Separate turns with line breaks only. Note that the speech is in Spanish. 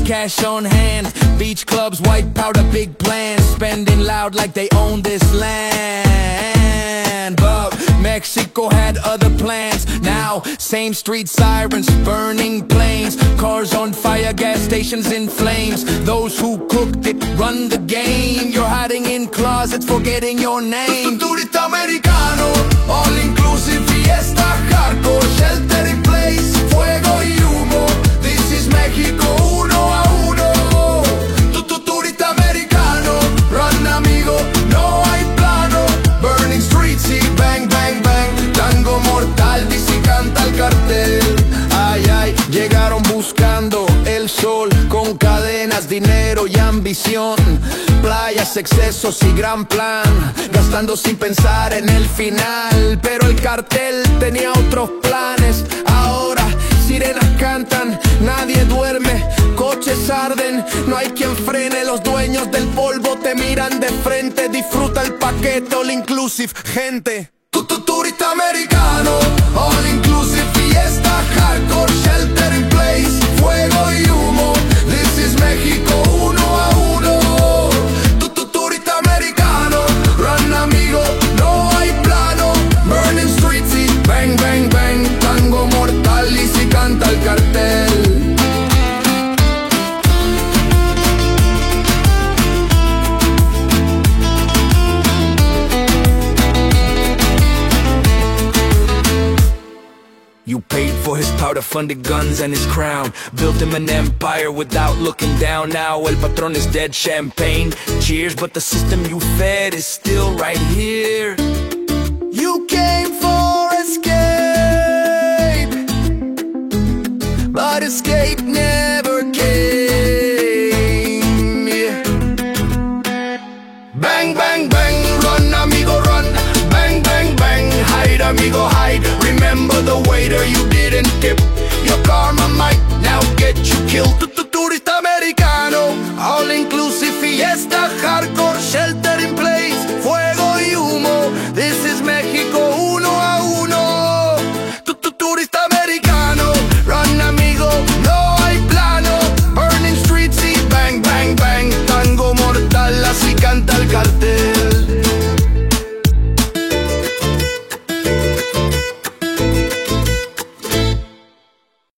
cash on hand. Beach clubs, white powder, big plans. Spending loud like they own this land. But Mexico had other plans. Now, same street sirens, burning planes. Cars on fire, gas stations in flames. Those who cooked it run the game. You're hiding in closets, forgetting your name.
Turista americano, all inclusive fiesta, hardcore, shelter in place, fuego y humo. This is México uno a uno. Turista americano, run amigo, no hay plano. Burning streets y bang bang bang. Tango mortal, dice y canta el cartel. Ay ay, llegaron buscando el sol con cadenas, dinero y ambición. Playas, excesos y gran plan, gastando sin pensar en el final. Pero el cartel tenía otros planes. Ahora sirenas cantan, nadie duerme, coches arden, no hay quien frene. Los dueños del polvo te miran de frente. Disfruta el paquete all inclusive, gente. Turista americano, all inclusive fiesta, hardcore, shelter in place, fuego y humo. This is México uno a uno. Turista americano, run amigo, no hay plano. Burning streets y bang bang bang. Tango mortal y si canta el cartel.
You paid for his powder-funded guns and his crown. Built him an empire without looking down. Now El Patron is dead, champagne, cheers. But the system you fed is still right here.
You came for escape, but escape never came. Yeah. Bang, bang, bang, run amigo, run. Bang, bang, bang, hide amigo, hide. Remember the waiter you didn't tip.